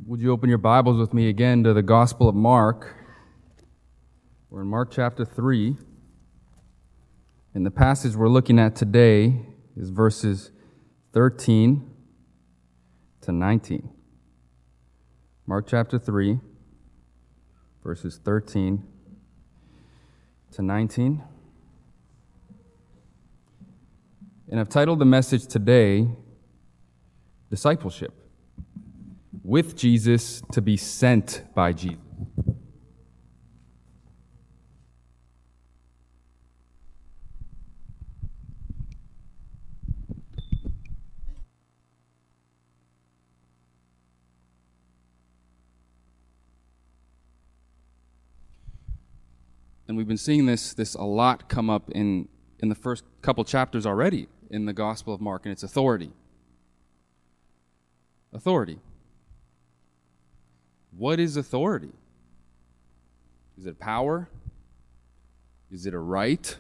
Would you open your Bibles with me again to the Gospel of Mark? We're in Mark chapter 3. And the passage we're looking at today is verses 13 to 19. Mark chapter 3, verses 13 to 19. And I've titled the message today, Discipleship. With Jesus to be sent by Jesus. And we've been seeing this a lot come up in the first couple chapters already in the Gospel of Mark, and it's authority. Authority. What is authority? Is it power? Is it a right?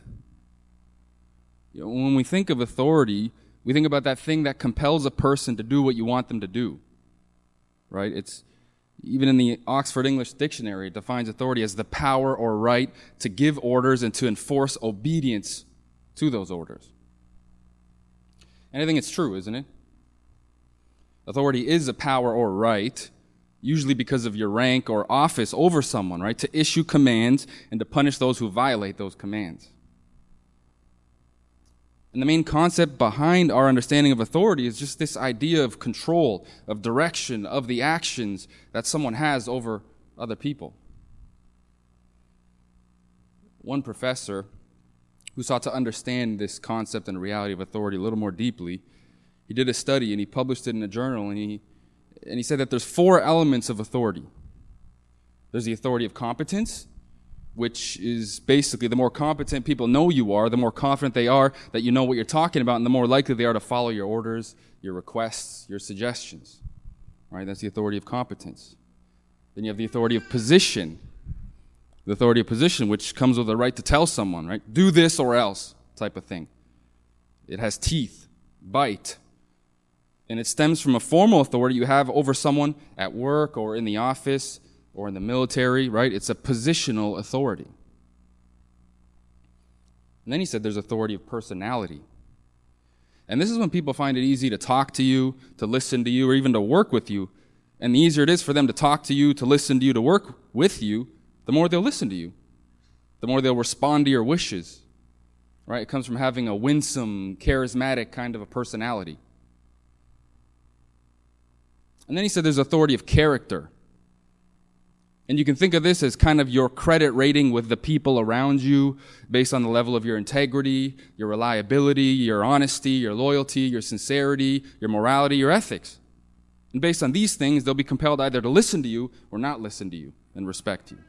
When we think of authority, we think about that thing that compels a person to do what you want them to do. Right? It's even in the Oxford English Dictionary, it defines authority as the power or right to give orders and to enforce obedience to those orders. And I think it's true, isn't it? Authority is a power or right, usually because of your rank or office over someone, right? To issue commands and to punish those who violate those commands. And the main concept behind our understanding of authority is just this idea of control, of direction, of the actions that someone has over other people. One professor who sought to understand this concept and reality of authority a little more deeply, he did a study and he published it in a journal, and he said that there's 4 elements of authority. There's the authority of competence, which is basically the more competent people know you are, the more confident they are that you know what you're talking about, and the more likely they are to follow your orders, your requests, your suggestions. Right? That's the authority of competence. Then you have the authority of position. The authority of position, which comes with the right to tell someone, right? Do this or else type of thing. It has teeth, bite. And it stems from a formal authority you have over someone at work or in the office or in the military, right? It's a positional authority. And then he said there's authority of personality. And this is when people find it easy to talk to you, to listen to you, or even to work with you. And the easier it is for them to talk to you, to listen to you, to work with you, the more they'll listen to you. The more they'll respond to your wishes. Right? It comes from having a winsome, charismatic kind of a personality. And then he said there's authority of character. And you can think of this as kind of your credit rating with the people around you based on the level of your integrity, your reliability, your honesty, your loyalty, your sincerity, your morality, your ethics. And based on these things, they'll be compelled either to listen to you or not listen to you and respect you.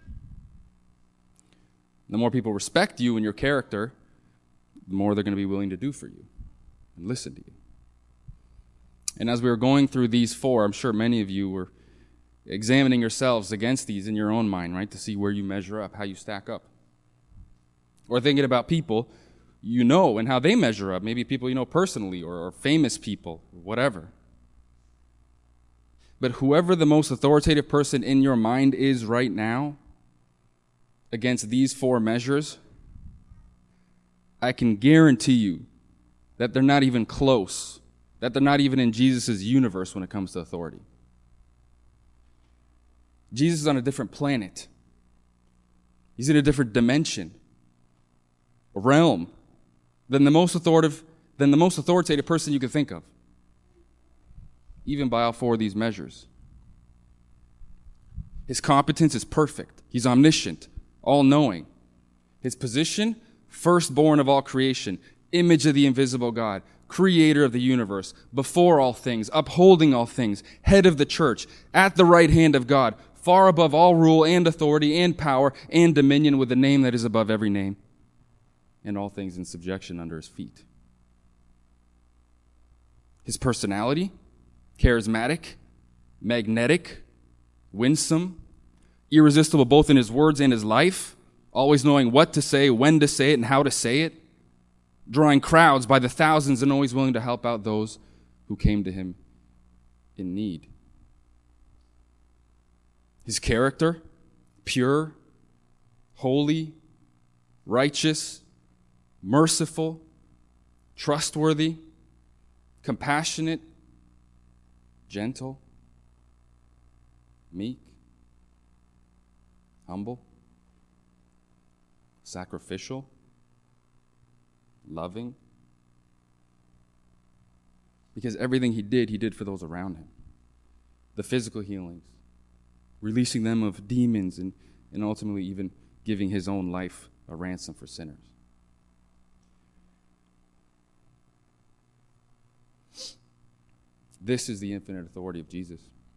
The more people respect you and your character, the more they're going to be willing to do for you and listen to you. And as we were going through these 4, I'm sure many of you were examining yourselves against these in your own mind, right, to see where you measure up, how you stack up. Or thinking about people you know and how they measure up, maybe people you know personally or famous people, whatever. But whoever the most authoritative person in your mind is right now, against these 4 measures, I can guarantee you that they're not even close, that they're not even in Jesus' universe when it comes to authority. Jesus is on a different planet. He's in a different dimension, a realm, than the most authoritative person you can think of, even by all 4 of these measures. His competence is perfect. He's omniscient, all-knowing. His position, firstborn of all creation, image of the invisible God, creator of the universe, before all things, upholding all things, head of the church, at the right hand of God, far above all rule and authority and power and dominion, with the name that is above every name, and all things in subjection under his feet. His personality, charismatic, magnetic, winsome, irresistible both in his words and his life, always knowing what to say, when to say it, and how to say it, drawing crowds by the thousands and always willing to help out those who came to him in need. His character, pure, holy, righteous, merciful, trustworthy, compassionate, gentle, meek, humble, sacrificial, loving. Because everything he did for those around him. The physical healings, releasing them of demons, and ultimately even giving his own life a ransom for sinners. This is the infinite authority of Jesus.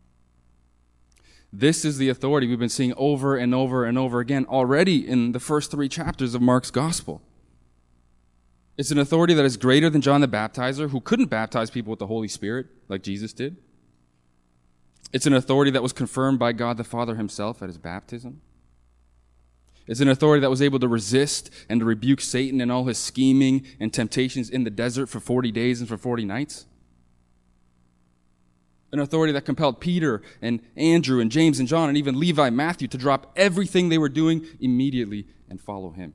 This is the authority we've been seeing over and over and over again already in the first 3 chapters of Mark's gospel. It's an authority that is greater than John the Baptizer, who couldn't baptize people with the Holy Spirit like Jesus did. It's an authority that was confirmed by God the Father himself at his baptism. It's an authority that was able to resist and to rebuke Satan and all his scheming and temptations in the desert for 40 days and for 40 nights. An authority that compelled Peter and Andrew and James and John and even Levi and Matthew to drop everything they were doing immediately and follow him.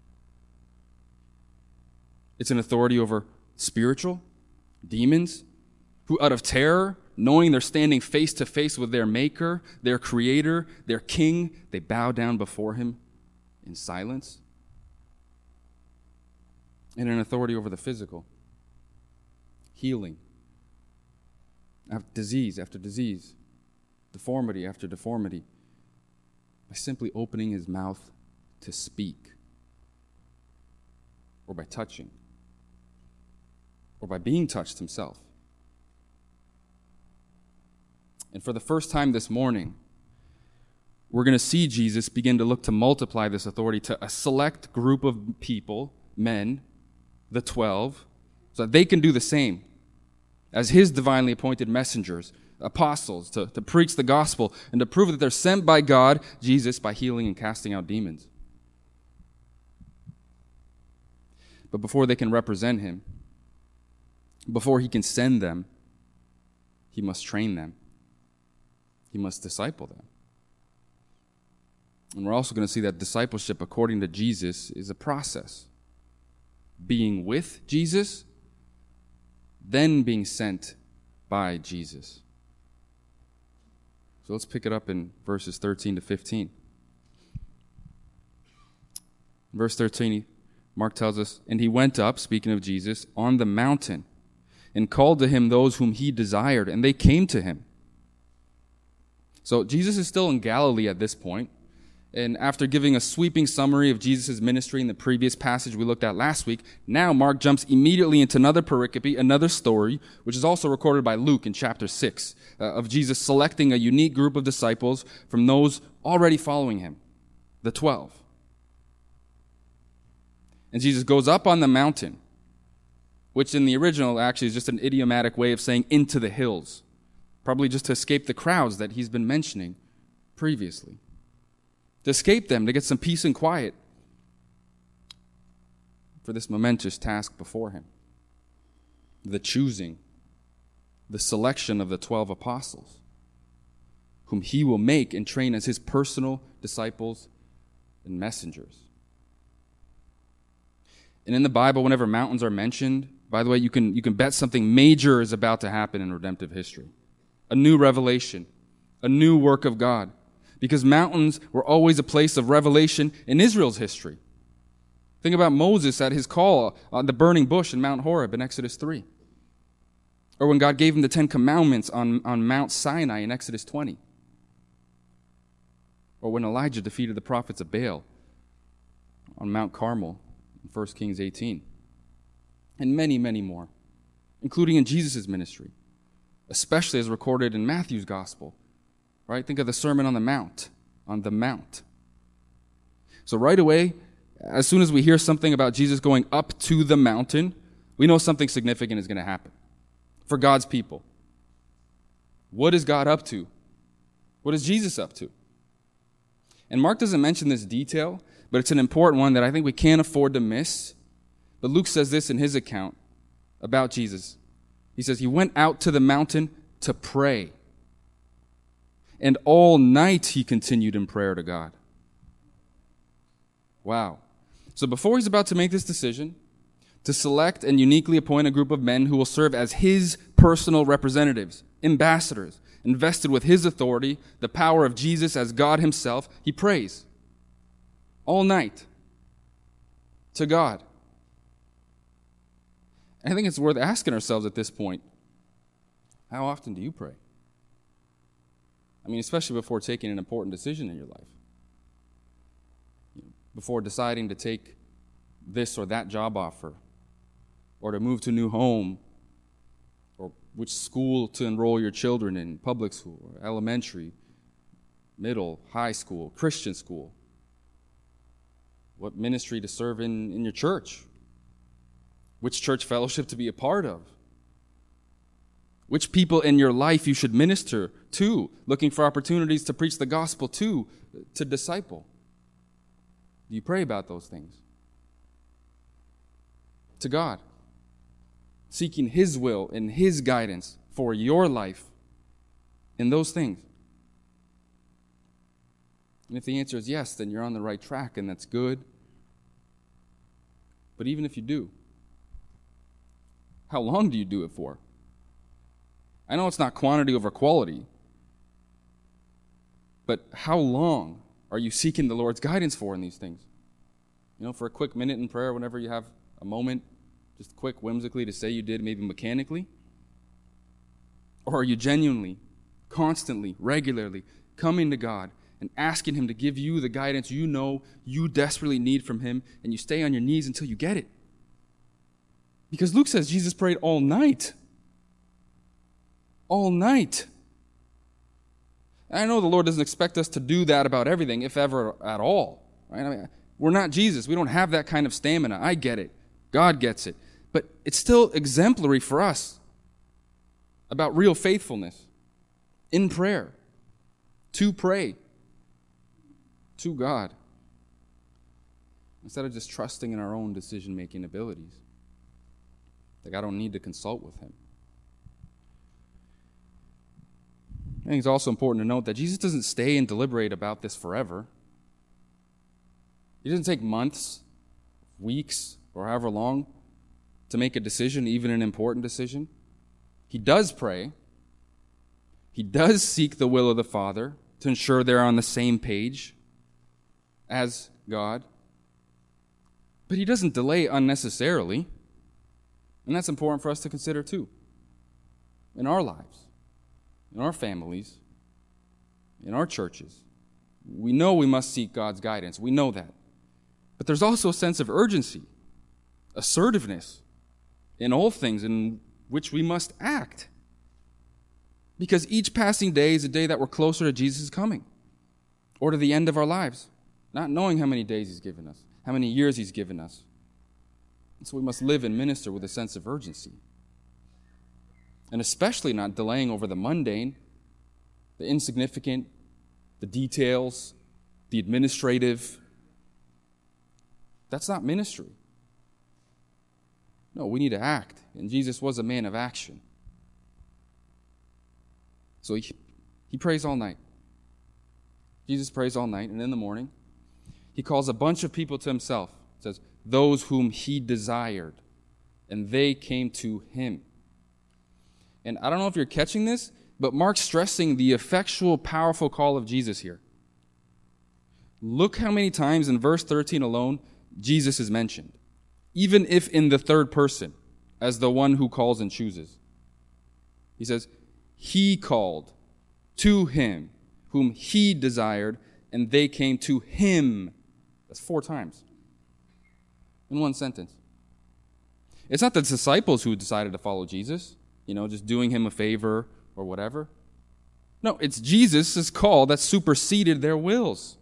It's an authority over spiritual demons who, out of terror, knowing they're standing face to face with their maker, their creator, their king, they bow down before him in silence. And an authority over the physical, healing, disease after disease, deformity after deformity, by simply opening his mouth to speak, or by touching, or by being touched himself. And for the first time this morning, we're going to see Jesus begin to look to multiply this authority to a select group of people, men, the 12, so that they can do the same as his divinely appointed messengers, apostles, to preach the gospel and to prove that they're sent by God, Jesus, by healing and casting out demons. But before they can represent him, before he can send them, he must train them. He must disciple them. And we're also going to see that discipleship, according to Jesus, is a process. Being with Jesus, then being sent by Jesus. So let's pick it up in verses 13 to 15. In verse 13, Mark tells us, "And he went up," speaking of Jesus, "on the mountain, and called to him those whom he desired, and they came to him." So Jesus is still in Galilee at this point. And after giving a sweeping summary of Jesus' ministry in the previous passage we looked at last week, now Mark jumps immediately into another pericope, another story, which is also recorded by Luke in chapter 6, of Jesus selecting a unique group of disciples from those already following him, the 12. And Jesus goes up on the mountain, which in the original actually is just an idiomatic way of saying into the hills, probably just to escape the crowds that he's been mentioning previously. To escape them, to get some peace and quiet for this momentous task before him. The choosing, the selection of the 12 apostles, whom he will make and train as his personal disciples and messengers. And in the Bible, whenever mountains are mentioned, by the way, you can bet something major is about to happen in redemptive history. A new revelation, a new work of God. Because mountains were always a place of revelation in Israel's history. Think about Moses at his call on the burning bush in Mount Horeb in Exodus 3. Or when God gave him the 10 Commandments on Mount Sinai in Exodus 20. Or when Elijah defeated the prophets of Baal on Mount Carmel in 1 Kings 18. And many, many more, including in Jesus' ministry, especially as recorded in Matthew's gospel. Right? Think of the Sermon on the Mount, So right away, as soon as we hear something about Jesus going up to the mountain, we know something significant is going to happen for God's people. What is God up to? What is Jesus up to? And Mark doesn't mention this detail, but it's an important one that I think we can't afford to miss. But Luke says this in his account about Jesus. He says he went out to the mountain to pray. And all night he continued in prayer to God. Wow. So before he's about to make this decision, to select and uniquely appoint a group of men who will serve as his personal representatives, ambassadors, invested with his authority, the power of Jesus as God himself, he prays all night to God. I think it's worth asking ourselves at this point, how often do you pray? I mean, especially before taking an important decision in your life. Before deciding to take this or that job offer, or to move to a new home, or which school to enroll your children in, public school, or elementary, middle, high school, Christian school. What ministry to serve in your church. Which church fellowship to be a part of. Which people in your life you should minister to, looking for opportunities to preach the gospel to disciple. Do you pray about those things? To God. Seeking his will and his guidance for your life in those things. And if the answer is yes, then you're on the right track, and that's good. But even if you do, how long do you do it for? I know it's not quantity over quality, but how long are you seeking the Lord's guidance for in these things? You know, for a quick minute in prayer, whenever you have a moment, just quick, whimsically to say you did, maybe mechanically? Or are you genuinely, constantly, regularly coming to God and asking him to give you the guidance you know you desperately need from him, and you stay on your knees until you get it? Because Luke says Jesus prayed all night. All night. And I know the Lord doesn't expect us to do that about everything, if ever at all. Right? I mean, we're not Jesus. We don't have that kind of stamina. I get it. God gets it. But it's still exemplary for us about real faithfulness in prayer, to pray to God, instead of just trusting in our own decision-making abilities. Like, I don't need to consult with him. I think it's also important to note that Jesus doesn't stay and deliberate about this forever. He doesn't take months, weeks, or however long to make a decision, even an important decision. He does pray. He does seek the will of the Father to ensure they're on the same page as God. But he doesn't delay unnecessarily. And that's important for us to consider too. In our lives, in our families, in our churches. We know we must seek God's guidance. We know that. But there's also a sense of urgency, assertiveness in all things in which we must act. Because each passing day is a day that we're closer to Jesus' coming, or to the end of our lives, not knowing how many days he's given us, how many years he's given us. And so we must live and minister with a sense of urgency. And especially not delaying over the mundane, the insignificant, the details, the administrative. That's not ministry. No, we need to act. And Jesus was a man of action. So he prays all night. Jesus prays all night, and in the morning, he calls a bunch of people to himself. It says, those whom he desired, and they came to him. And I don't know if you're catching this, but Mark's stressing the effectual, powerful call of Jesus here. Look how many times in verse 13 alone, Jesus is mentioned, even if in the third person, as the one who calls and chooses. He says, he called to him whom he desired, and they came to him. That's 4 times in one sentence. It's not the disciples who decided to follow Jesus, just doing him a favor or whatever. No, it's Jesus' call that superseded their wills.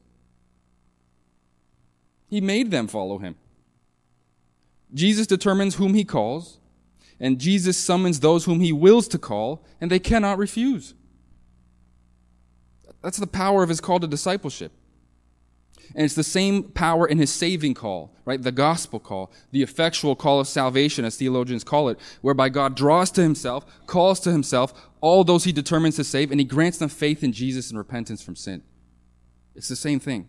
He made them follow him. Jesus determines whom he calls, and Jesus summons those whom he wills to call, and they cannot refuse. That's the power of his call to discipleship. And it's the same power in his saving call, right? The gospel call, the effectual call of salvation, as theologians call it, whereby God draws to himself, calls to himself all those he determines to save, and he grants them faith in Jesus and repentance from sin. It's the same thing.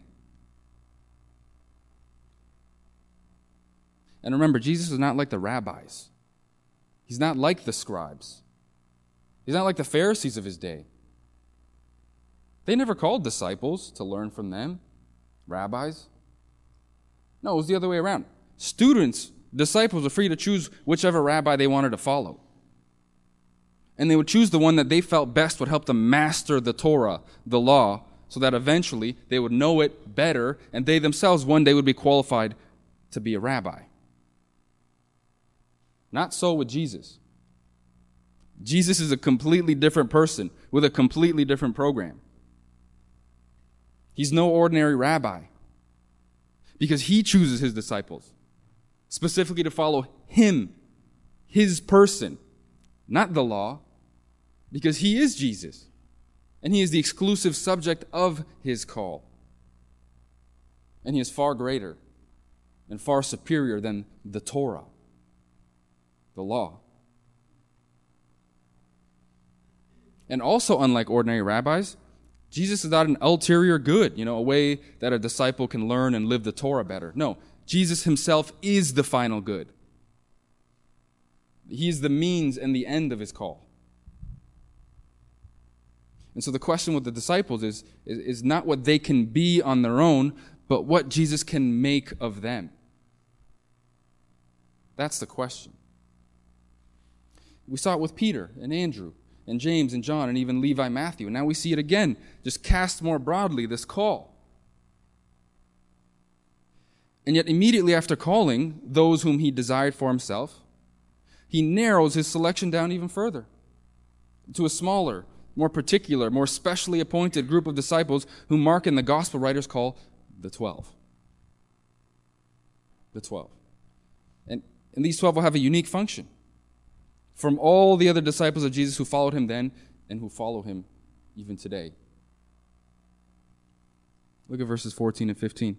And remember, Jesus is not like the rabbis. He's not like the scribes. He's not like the Pharisees of his day. They never called disciples to learn from them, rabbis. No, it was the other way around. Students, disciples, were free to choose whichever rabbi they wanted to follow. And they would choose the one that they felt best would help them master the Torah, the law, so that eventually they would know it better, and they themselves one day would be qualified to be a rabbi. Not so with Jesus. Jesus is a completely different person with a completely different program. He's no ordinary rabbi because he chooses his disciples specifically to follow him, his person, not the law, because he is Jesus and he is the exclusive subject of his call. And he is far greater and far superior than the Torah, the law. And also, unlike ordinary rabbis, Jesus is not an ulterior good, a way that a disciple can learn and live the Torah better. No, Jesus himself is the final good. He is the means and the end of his call. And so the question with the disciples is not what they can be on their own, but what Jesus can make of them. That's the question. We saw it with Peter and Andrew and James and John and even Levi, Matthew. And now we see it again, just cast more broadly, this call. And yet immediately after calling those whom he desired for himself, he narrows his selection down even further to a smaller, more particular, more specially appointed group of disciples whom Mark and the gospel writers call the 12. The 12. And these 12 will have a unique function from all the other disciples of Jesus who followed him then and who follow him even today. Look at verses 14 and 15.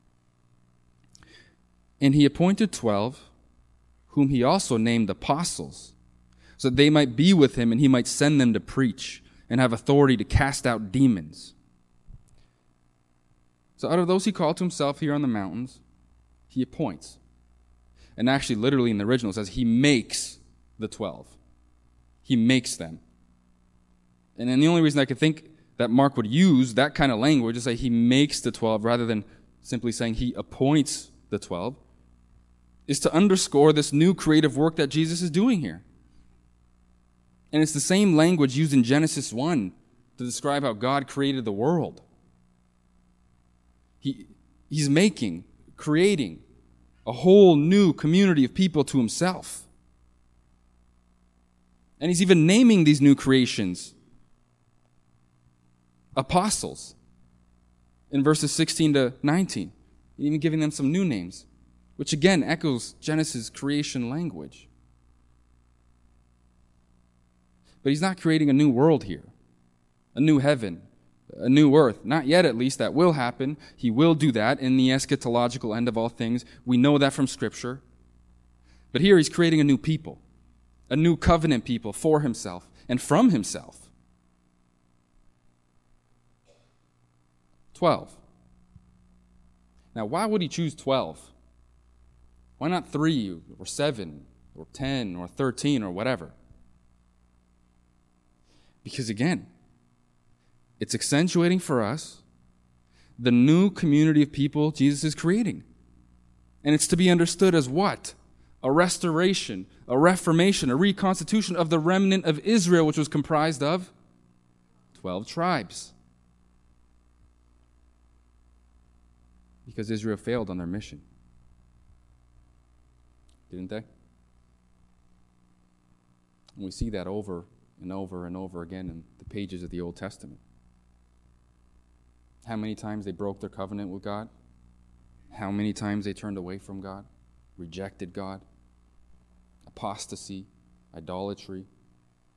And he appointed 12, whom he also named apostles, so that they might be with him and he might send them to preach and have authority to cast out demons. So out of those he called to himself here on the mountains, he appoints. And actually, literally in the original, it says he makes the 12. He makes them. And then the only reason I could think that Mark would use that kind of language is say he makes the 12 rather than simply saying he appoints the 12 is to underscore this new creative work that Jesus is doing here. And it's the same language used in Genesis 1 to describe how God created the world. He's making, creating a whole new community of people to himself. And he's even naming these new creations apostles in verses 16 to 19, even giving them some new names, which again echoes Genesis creation language. But he's not creating a new world here, a new heaven, a new earth. Not yet, at least. That will happen. He will do that in the eschatological end of all things. We know that from Scripture. But here he's creating a new people, a new covenant people for himself and from himself. 12. Now, why would he choose 12? Why not 3 or 7 or 10 or 13 or whatever? Because again, it's accentuating for us the new community of people Jesus is creating. And it's to be understood as what? A restoration, a reformation, a reconstitution of the remnant of Israel, which was comprised of 12 tribes. Because Israel failed on their mission. Didn't they? And we see that over and over and over again in the pages of the Old Testament. How many times they broke their covenant with God? How many times they turned away from God, rejected God? Apostasy, idolatry.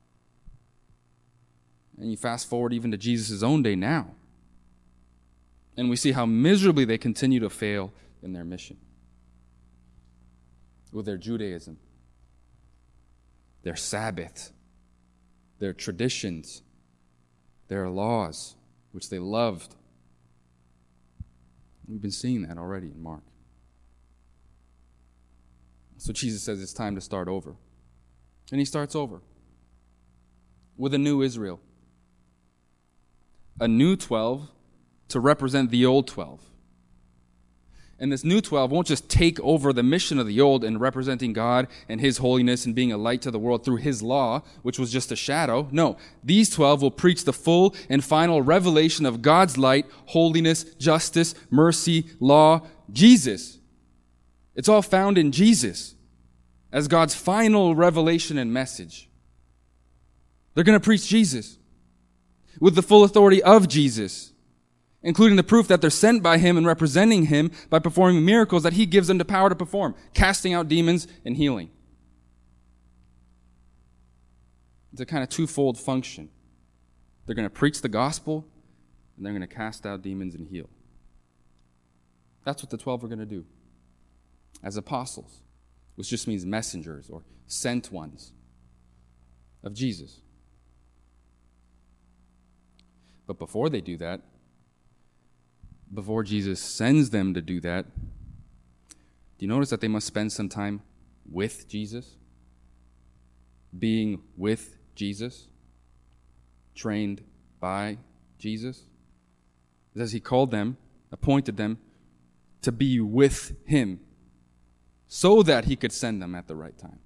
And you fast forward even to Jesus' own day now. And we see how miserably they continue to fail in their mission. With their Judaism, their Sabbath, their traditions, their laws, which they loved. We've been seeing that already in Mark. So Jesus says it's time to start over. And he starts over with a new Israel. A new 12 to represent the old 12. And this new 12 won't just take over the mission of the old in representing God and His holiness and being a light to the world through His law, which was just a shadow. No, these 12 will preach the full and final revelation of God's light, holiness, justice, mercy, law, Jesus. It's all found in Jesus as God's final revelation and message. They're going to preach Jesus with the full authority of Jesus, including the proof that they're sent by Him and representing Him by performing miracles that He gives them the power to perform, casting out demons and healing. It's a kind of twofold function. They're going to preach the gospel, and they're going to cast out demons and heal. That's what the 12 are going to do as apostles, which just means messengers or sent ones of Jesus. But before they do that, before Jesus sends them to do that, do you notice that they must spend some time with Jesus? Being with Jesus? Trained by Jesus? It says He called them, appointed them to be with Him so that He could send them at the right time.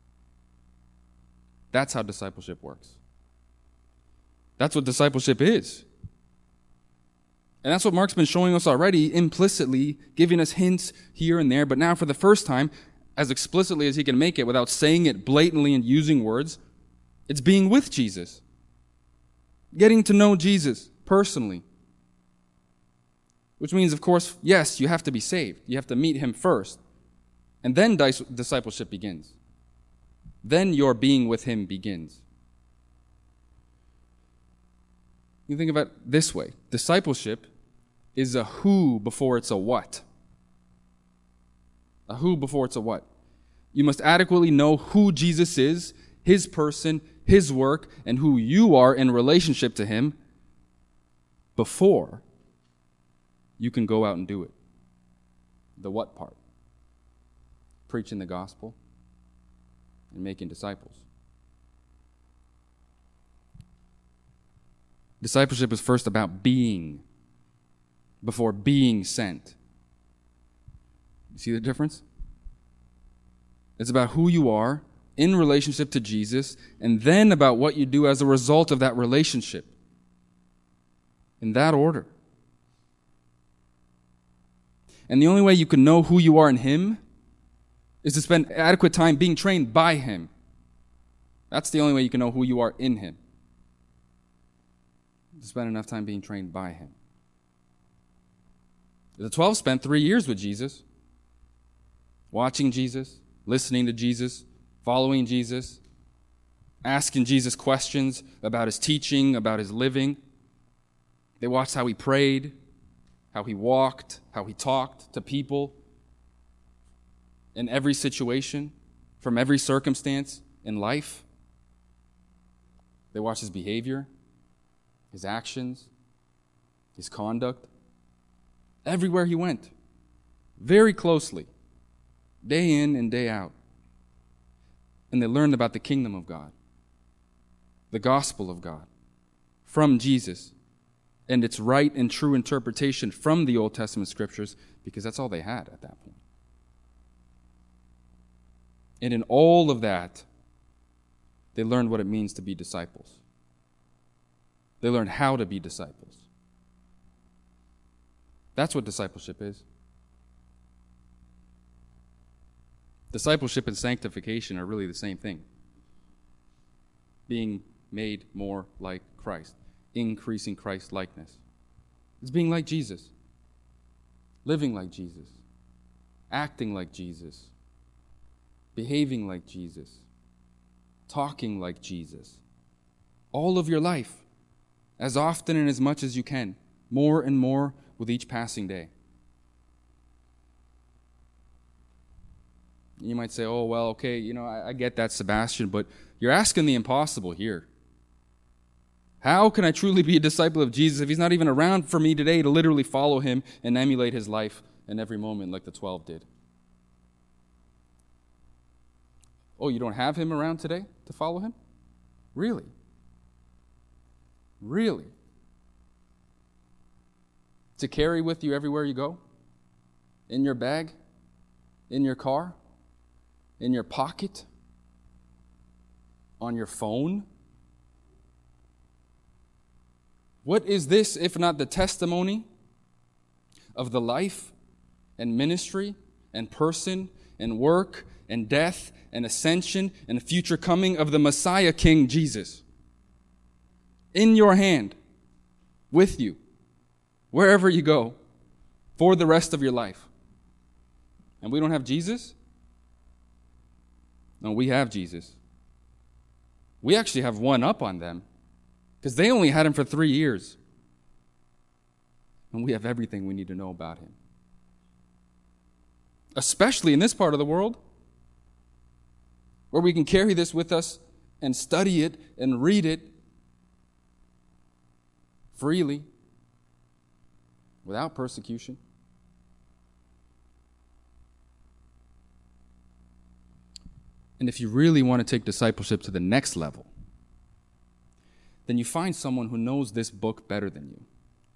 That's how discipleship works. That's what discipleship is. And that's what Mark's been showing us already, implicitly, giving us hints here and there. But now for the first time, as explicitly as he can make it without saying it blatantly and using words, it's being with Jesus. Getting to know Jesus personally. Which means, of course, yes, you have to be saved. You have to meet Him first. And then discipleship begins. Then your being with Him begins. You think about it this way. Discipleship is a who before it's a what. A who before it's a what. You must adequately know who Jesus is, His person, His work, and who you are in relationship to Him before you can go out and do it. The what part. Preaching the gospel and making disciples. Discipleship is first about being before being sent. You see the difference? It's about who you are in relationship to Jesus, and then about what you do as a result of that relationship. In that order. And the only way you can know who you are in Him is to spend adequate time being trained by Him. That's the only way you can know who you are in Him. To spend enough time being trained by Him. The 12 spent 3 years with Jesus, watching Jesus, listening to Jesus, following Jesus, asking Jesus questions about His teaching, about His living. They watched how He prayed, how He walked, how He talked to people in every situation, from every circumstance in life. They watched His behavior, His actions, His conduct, everywhere He went, very closely, day in and day out. And they learned about the kingdom of God, the gospel of God, from Jesus, and its right and true interpretation from the Old Testament scriptures, because that's all they had at that point. And in all of that, they learned what it means to be disciples. They learned how to be disciples. That's what discipleship is. Discipleship and sanctification are really the same thing. Being made more like Christ. Increasing Christ likeness. It's being like Jesus. Living like Jesus. Acting like Jesus. Behaving like Jesus. Talking like Jesus. All of your life. As often and as much as you can. More and more, with each passing day. You might say, oh, well, okay, I get that, Sebastian, but you're asking the impossible here. How can I truly be a disciple of Jesus if he's not even around for me today to literally follow him and emulate his life in every moment like the 12 did? Oh, you don't have him around today to follow him? Really? Really? To carry with you everywhere you go? In your bag? In your car? In your pocket? On your phone? What is this if not the testimony of the life and ministry and person and work and death and ascension and future coming of the Messiah King Jesus? In your hand, with you, wherever you go, for the rest of your life. And we don't have Jesus? No, we have Jesus. We actually have one up on them, because they only had him for 3 years. And we have everything we need to know about him. Especially in this part of the world, where we can carry this with us and study it and read it freely, without persecution. And if you really want to take discipleship to the next level, then you find someone who knows this book better than you.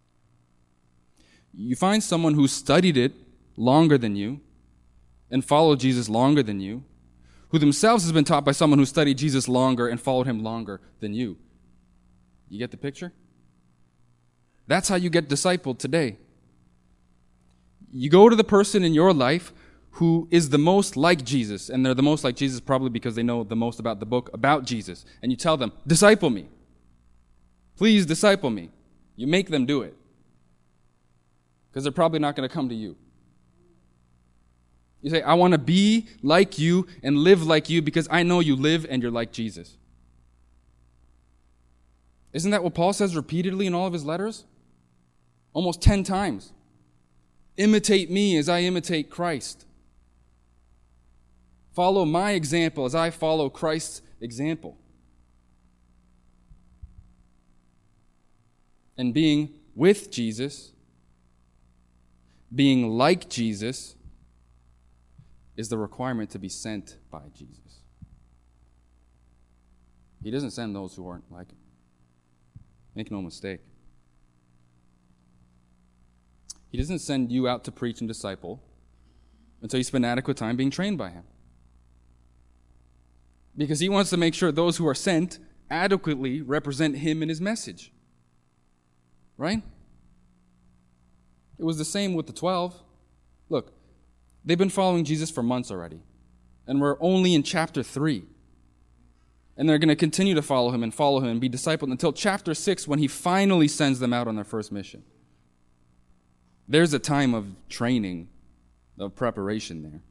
You find someone who studied it longer than you and followed Jesus longer than you, who themselves has been taught by someone who studied Jesus longer and followed him longer than you. You get the picture? That's how you get discipled today. You go to the person in your life who is the most like Jesus, and they're the most like Jesus probably because they know the most about the book about Jesus, and you tell them, disciple me. Please disciple me. You make them do it, because they're probably not going to come to you. You say, I want to be like you and live like you because I know you live and you're like Jesus. Isn't that what Paul says repeatedly in all of his letters? Almost 10 times. Imitate me as I imitate Christ. Follow my example as I follow Christ's example. And being with Jesus, being like Jesus, is the requirement to be sent by Jesus. He doesn't send those who aren't like him. Make no mistake. He doesn't send you out to preach and disciple until you spend adequate time being trained by him. Because he wants to make sure those who are sent adequately represent him and his message. Right? It was the same with the 12. Look, they've been following Jesus for months already. And we're only in chapter 3. And they're going to continue to follow him and be discipled until chapter 6 when he finally sends them out on their first mission. There's a time of training, of preparation there.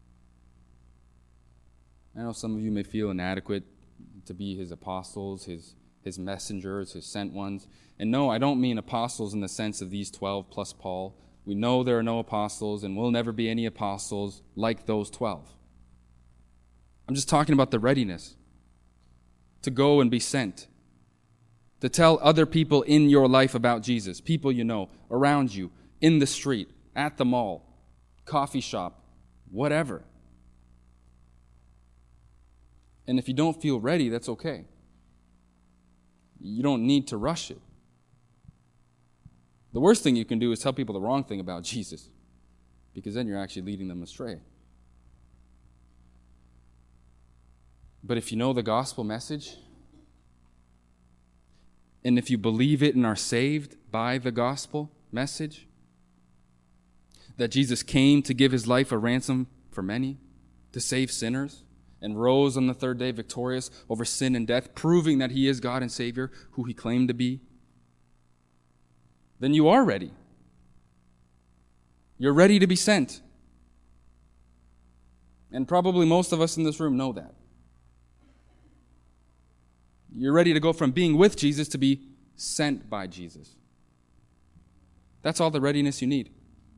I know some of you may feel inadequate to be his apostles, his messengers, his sent ones. And no, I don't mean apostles in the sense of these 12 plus Paul. We know there are no apostles and will never be any apostles like those 12. I'm just talking about the readiness to go and be sent, to tell other people in your life about Jesus, people you know, around you, in the street, at the mall, coffee shop, whatever. And if you don't feel ready, that's okay. You don't need to rush it. The worst thing you can do is tell people the wrong thing about Jesus, because then you're actually leading them astray. But if you know the gospel message, and if you believe it and are saved by the gospel message, that Jesus came to give his life a ransom for many, to save sinners, and rose on the third day victorious over sin and death, proving that he is God and Savior, who he claimed to be, then you are ready. You're ready to be sent. And probably most of us in this room know that. You're ready to go from being with Jesus to be sent by Jesus. That's all the readiness you need.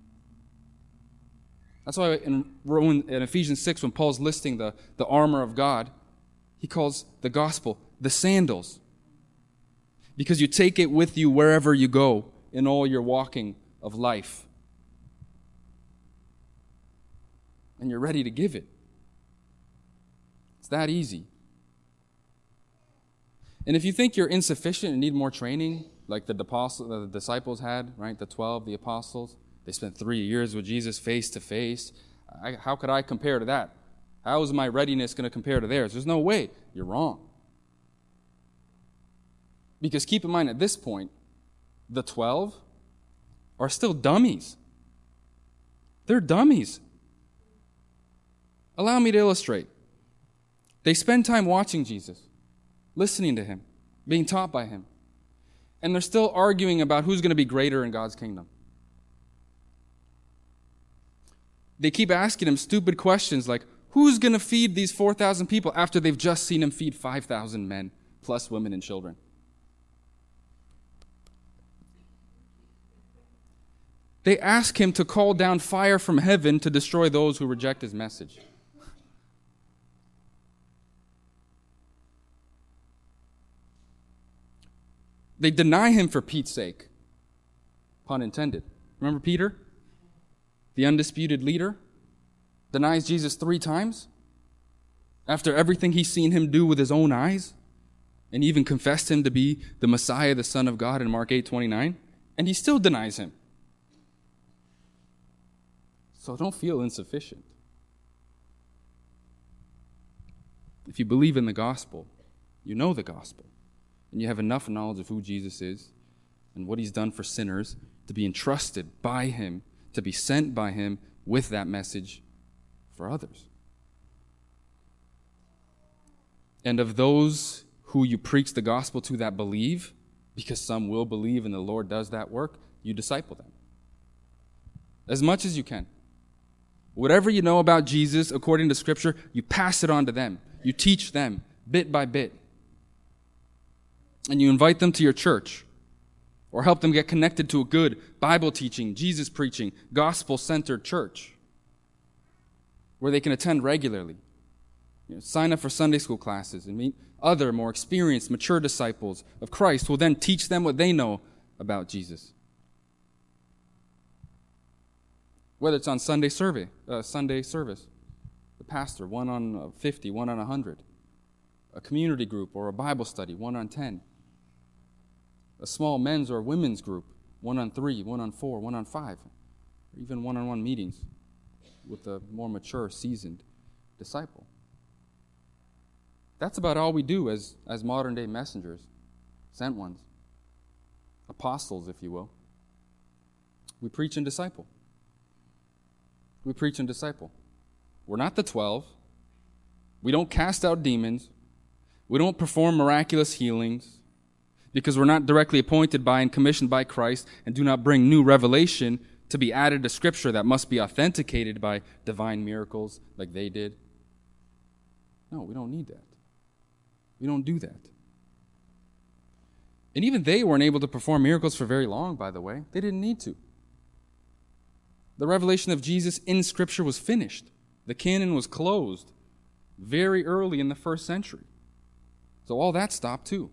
That's why in Ephesians 6, when Paul's listing the armor of God, he calls the gospel the sandals. Because you take it with you wherever you go in all your walking of life. And you're ready to give it. It's that easy. And if you think you're insufficient and need more training, like the disciples had, right? The 12, the apostles, they spent 3 years with Jesus face to face. How could I compare to that? How is my readiness going to compare to theirs? There's no way. You're wrong. Because keep in mind, at this point, the 12 are still dummies. They're dummies. Allow me to illustrate. They spend time watching Jesus, listening to him, being taught by him. And they're still arguing about who's going to be greater in God's kingdom. They keep asking him stupid questions like, who's going to feed these 4,000 people after they've just seen him feed 5,000 men, plus women and children? They ask him to call down fire from heaven to destroy those who reject his message. They deny him for Pete's sake. Pun intended. Remember Peter? The undisputed leader? Denies Jesus 3 times? After everything he's seen him do with his own eyes? And even confessed him to be the Messiah, the Son of God in Mark 8:29? And he still denies him. So don't feel insufficient. If you believe in the gospel, you know the gospel, and you have enough knowledge of who Jesus is and what he's done for sinners to be entrusted by him, to be sent by him with that message for others. And of those who you preach the gospel to that believe, because some will believe and the Lord does that work, you disciple them. As much as you can. Whatever you know about Jesus, according to Scripture, you pass it on to them. You teach them bit by bit. And you invite them to your church or help them get connected to a good Bible teaching, Jesus preaching, gospel-centered church where they can attend regularly. Sign up for Sunday school classes and meet other more experienced, mature disciples of Christ who will then teach them what they know about Jesus. Whether it's on Sunday service, the pastor, 1 on 50, 1 on 100, a community group or a Bible study, 1 on 10, a small men's or women's group, 1 on 3, 1 on 4, 1 on 5, or even one-on-one meetings with a more mature, seasoned disciple. That's about all we do as modern-day messengers, sent ones, apostles, if you will. We preach and disciple. We preach and disciple. We're not the 12. We don't cast out demons. We don't perform miraculous healings because we're not directly appointed by and commissioned by Christ and do not bring new revelation to be added to Scripture that must be authenticated by divine miracles like they did. No, we don't need that. We don't do that. And even they weren't able to perform miracles for very long, by the way. They didn't need to. The revelation of Jesus in Scripture was finished. The canon was closed very early in the 1st century. So all that stopped too.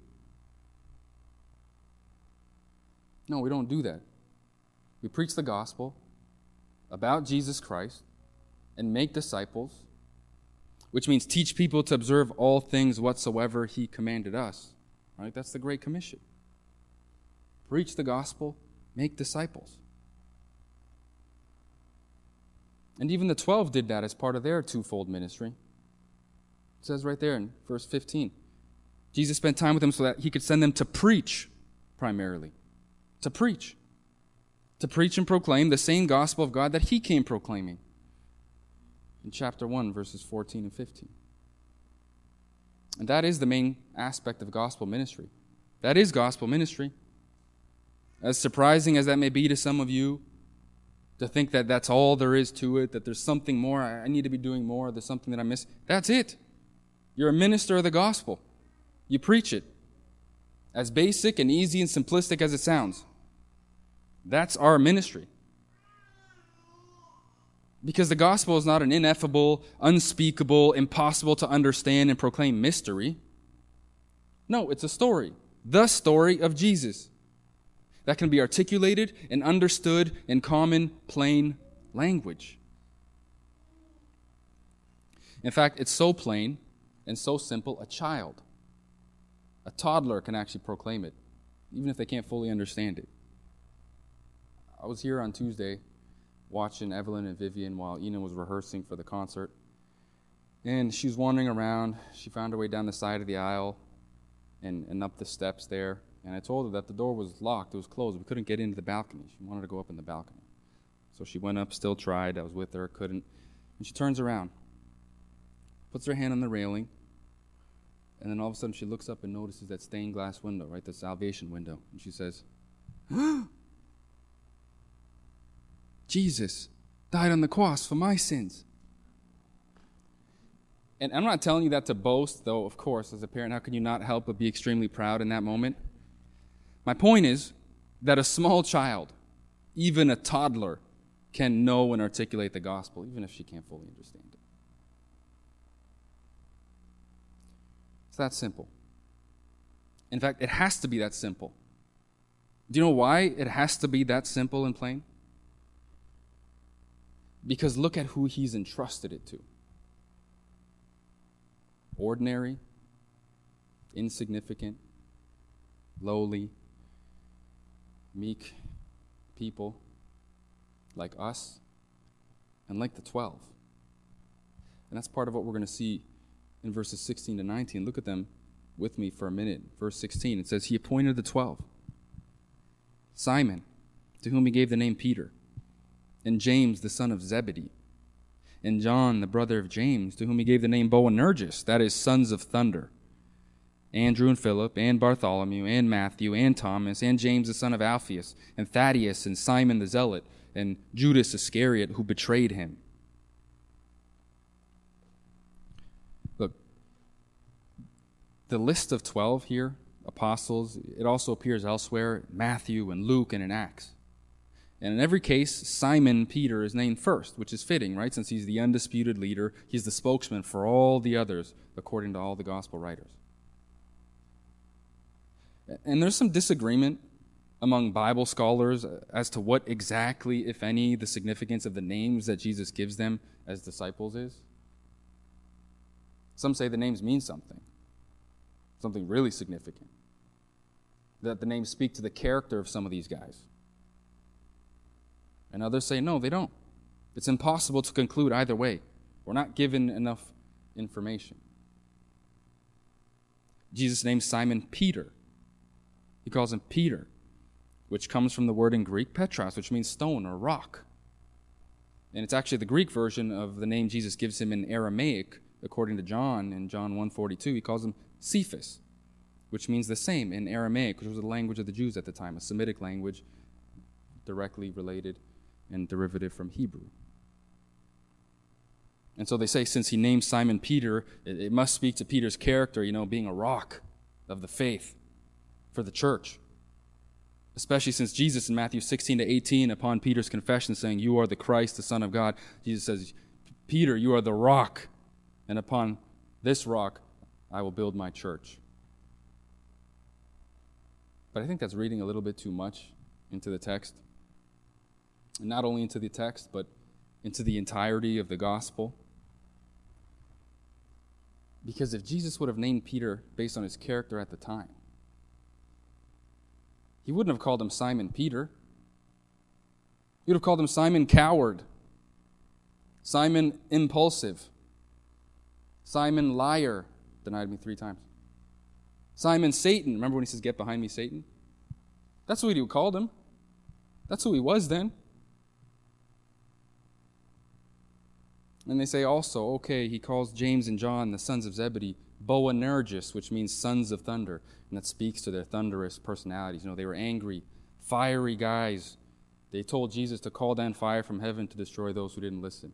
No, we don't do that. We preach the gospel about Jesus Christ and make disciples, which means teach people to observe all things whatsoever he commanded us. Right? That's the Great Commission. Preach the gospel, make disciples. And even the 12 did that as part of their twofold ministry. It says right there in verse 15. Jesus spent time with them so that he could send them to preach primarily. To preach. To preach and proclaim the same gospel of God that he came proclaiming. In chapter 1, verses 14 and 15. And that is the main aspect of gospel ministry. That is gospel ministry. As surprising as that may be to some of you, to think that that's all there is to it, that there's something more, I need to be doing more, there's something that I miss. That's it. You're a minister of the gospel. You preach it. As basic and easy and simplistic as it sounds. That's our ministry. Because the gospel is not an ineffable, unspeakable, impossible to understand and proclaim mystery. No, it's a story. The story of Jesus that can be articulated and understood in common, plain language. In fact, it's so plain and so simple, a child, a toddler can actually proclaim it, even if they can't fully understand it. I was here on Tuesday watching Evelyn and Vivian while Ina was rehearsing for the concert. And she was wandering around. She found her way down the side of the aisle and up the steps there. And I told her that the door was locked. It was closed. We couldn't get into the balcony. She wanted to go up in the balcony. So she went up, still tried. I was with her, couldn't. And she turns around, puts her hand on the railing, and then all of a sudden she looks up and notices that stained glass window, right, the salvation window. And she says, Jesus died on the cross for my sins. And I'm not telling you that to boast, though, of course, as a parent, how can you not help but be extremely proud in that moment? My point is that a small child, even a toddler, can know and articulate the gospel, even if she can't fully understand it. It's that simple. In fact, it has to be that simple. Do you know why it has to be that simple and plain? Because look at who he's entrusted it to. Ordinary, insignificant, lowly, meek people like us and like the 12. And that's part of what we're going to see in verses 16 to 19. Look at them with me for a minute. Verse 16, it says, He appointed the 12. Simon, to whom he gave the name Peter, and James, the son of Zebedee, and John, the brother of James, to whom he gave the name Boanerges, that is, sons of thunder, Andrew and Philip, and Bartholomew, and Matthew, and Thomas, and James, the son of Alphaeus, and Thaddeus, and Simon the Zealot, and Judas Iscariot, who betrayed him. Look, the list of 12 here, apostles, it also appears elsewhere, Matthew and Luke and in Acts. And in every case, Simon Peter is named first, which is fitting, right? Since he's the undisputed leader, he's the spokesman for all the others, according to all the gospel writers. And there's some disagreement among Bible scholars as to what exactly, if any, the significance of the names that Jesus gives them as disciples is. Some say the names mean something really significant. That the names speak to the character of some of these guys. And others say, no, they don't. It's impossible to conclude either way. We're not given enough information. Jesus names Simon Peter. He calls him Peter, which comes from the word in Greek, Petros, which means stone or rock. And it's actually the Greek version of the name Jesus gives him in Aramaic, according to John in John 1:42. He calls him Cephas, which means the same in Aramaic, which was the language of the Jews at the time, a Semitic language directly related and derivative from Hebrew. And so they say, since he named Simon Peter, it must speak to Peter's character, being a rock of the faith for the church. Especially since Jesus in Matthew 16-18, upon Peter's confession saying, You are the Christ, the Son of God, Jesus says, Peter, you are the rock, and upon this rock I will build my church. But I think that's reading a little bit too much into the text. And not only into the text, but into the entirety of the gospel. Because if Jesus would have named Peter based on his character at the time, he wouldn't have called him Simon Peter. He would have called him Simon Coward, Simon Impulsive, Simon Liar, denied me 3 times, Simon Satan. Remember when he says, Get behind me, Satan? That's what he called him. That's who he was then. And they say also, okay, he calls James and John, the sons of Zebedee, Boanerges, which means sons of thunder. And that speaks to their thunderous personalities. They were angry, fiery guys. They told Jesus to call down fire from heaven to destroy those who didn't listen.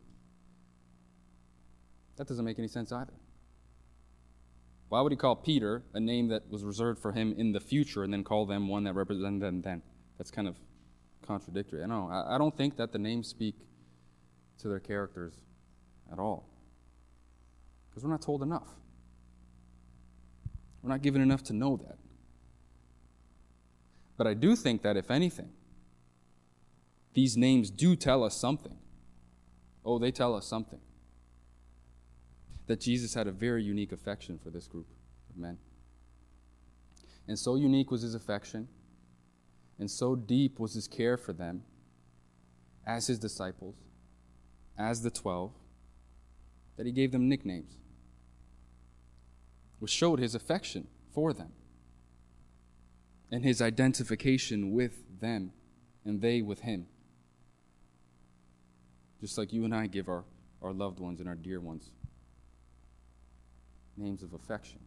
That doesn't make any sense either. Why would he call Peter a name that was reserved for him in the future and then call them one that represented them then? That's kind of contradictory. I don't think that the names speak to their characters at all. Because we're not told enough. We're not given enough to know that. But I do think that, if anything, these names do tell us something. Oh, they tell us something. That Jesus had a very unique affection for this group of men. And so unique was his affection, and so deep was his care for them as his disciples, as the 12, that he gave them nicknames, which showed his affection for them and his identification with them and they with him. Just like you and I give our loved ones and our dear ones names of affection.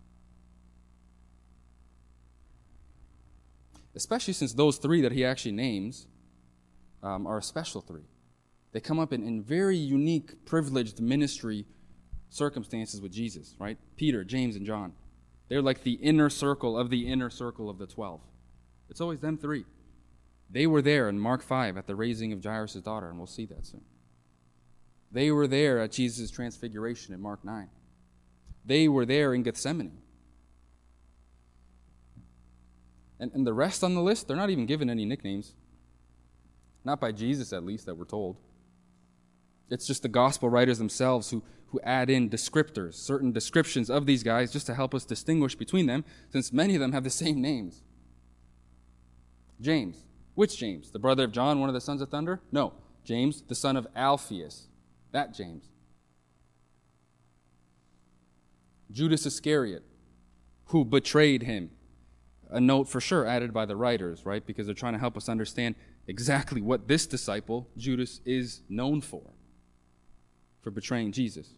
Especially since those three that he actually names are a special three. They come up in very unique, privileged ministry circumstances with Jesus, right? Peter, James, and John. They're like the inner circle of the 12. It's always them three. They were there in Mark 5 at the raising of Jairus' daughter, and we'll see that soon. They were there at Jesus' transfiguration in Mark 9. They were there in Gethsemane. And the rest on the list, they're not even given any nicknames. Not by Jesus, at least, that we're told. It's just the gospel writers themselves who add in descriptors, certain descriptions of these guys, just to help us distinguish between them, since many of them have the same names. James. Which James? The brother of John, one of the sons of thunder? No. James, the son of Alphaeus. That James. Judas Iscariot, who betrayed him. A note for sure added by the writers, right? Because they're trying to help us understand exactly what this disciple, Judas, is known for betraying Jesus.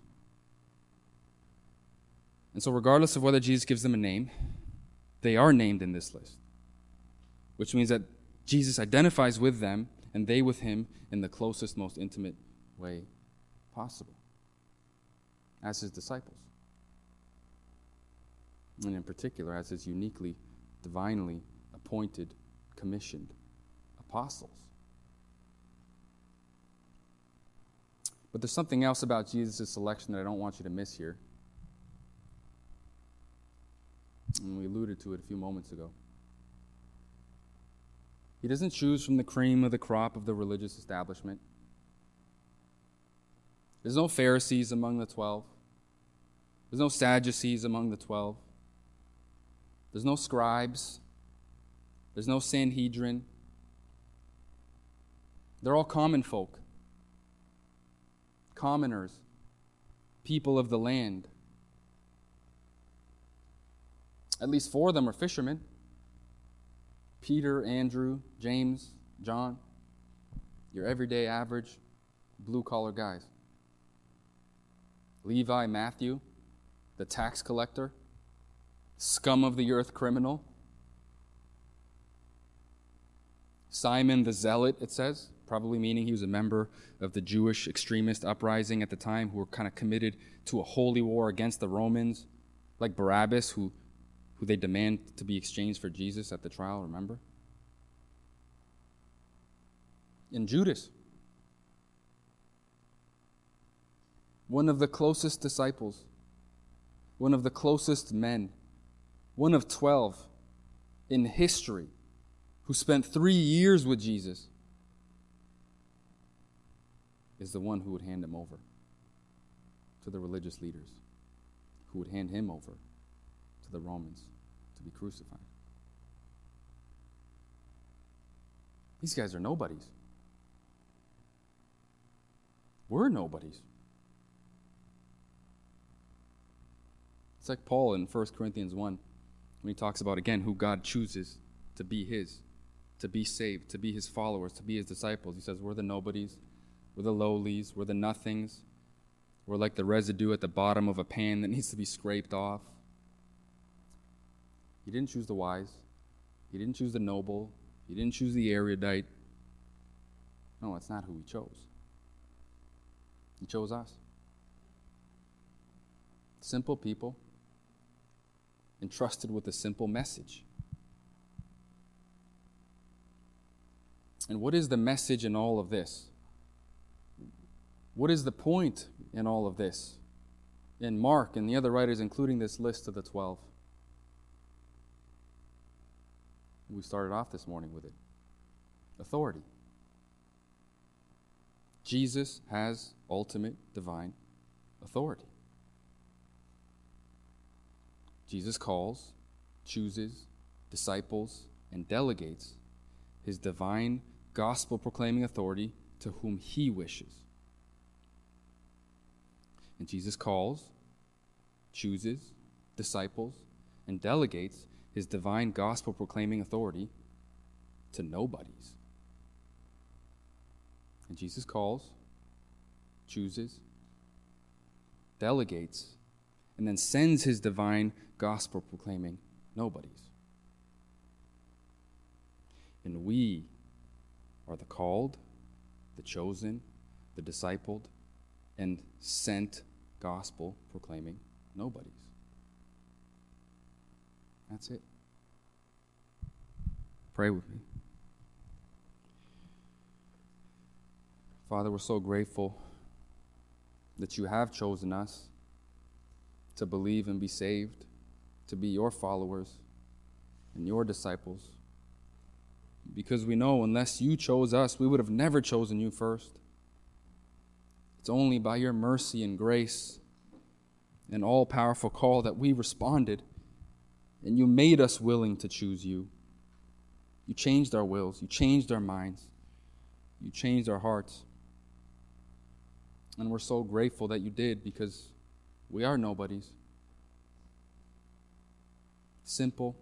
And so regardless of whether Jesus gives them a name, they are named in this list, which means that Jesus identifies with them and they with him in the closest, most intimate way possible as his disciples. And in particular, as his uniquely, divinely appointed, commissioned apostles. But there's something else about Jesus' selection that I don't want you to miss here. And we alluded to it a few moments ago. He doesn't choose from the cream of the crop of the religious establishment. There's no Pharisees among the 12. There's no Sadducees among the 12. There's no scribes. There's no Sanhedrin. They're all common folk. Commoners. People of the land. At least 4 of them are fishermen. Peter, Andrew, James, John. Your everyday average blue-collar guys. Levi, Matthew, the tax collector. Scum of the earth criminal. Simon the Zealot, it says, probably meaning he was a member of the Jewish extremist uprising at the time who were kind of committed to a holy war against the Romans, like Barabbas, who they demand to be exchanged for Jesus at the trial, remember? And Judas, one of the closest disciples, one of the closest men, one of 12 in history, who spent 3 years with Jesus, is the one who would hand him over to the religious leaders, who would hand him over to the Romans to be crucified. These guys are nobodies. We're nobodies. It's like Paul in 1 Corinthians 1, when he talks about, again, who God chooses to be his, to be saved, to be his followers, to be his disciples. He says, we're the nobodies, we're the lowlies, we're the nothings. We're like the residue at the bottom of a pan that needs to be scraped off. He didn't choose the wise. He didn't choose the noble. He didn't choose the erudite. No, that's not who he chose. He chose us. Simple people entrusted with a simple message. And what is the message in all of this? What is the point in all of this? In Mark and the other writers, including this list of the 12. We started off this morning with it. Authority. Jesus has ultimate divine authority. Jesus calls, chooses, disciples, and delegates his divine gospel-proclaiming authority to whom he wishes. And Jesus calls, chooses, disciples, and delegates his divine gospel-proclaiming authority to nobodies. And Jesus calls, chooses, delegates, and then sends his divine gospel-proclaiming nobodies. And we are the called, the chosen, the discipled, and sent gospel-proclaiming nobodies. That's it. Pray with me. Father, we're so grateful that you have chosen us to believe and be saved, to be your followers and your disciples. Because we know unless you chose us, we would have never chosen you first. It's only by your mercy and grace and all-powerful call that we responded, and you made us willing to choose you. You changed our wills. You changed our minds. You changed our hearts. And we're so grateful that you did, because we are nobodies. Simple.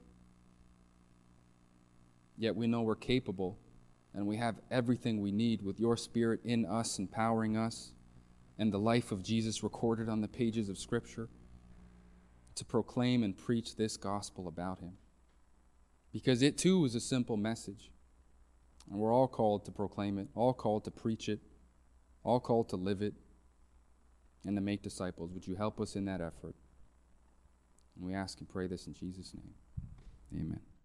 Yet we know we're capable, and we have everything we need with your Spirit in us, empowering us, and the life of Jesus recorded on the pages of Scripture to proclaim and preach this gospel about him. Because it too is a simple message, and we're all called to proclaim it, all called to preach it, all called to live it, and to make disciples. Would you help us in that effort? And we ask and pray this in Jesus' name. Amen.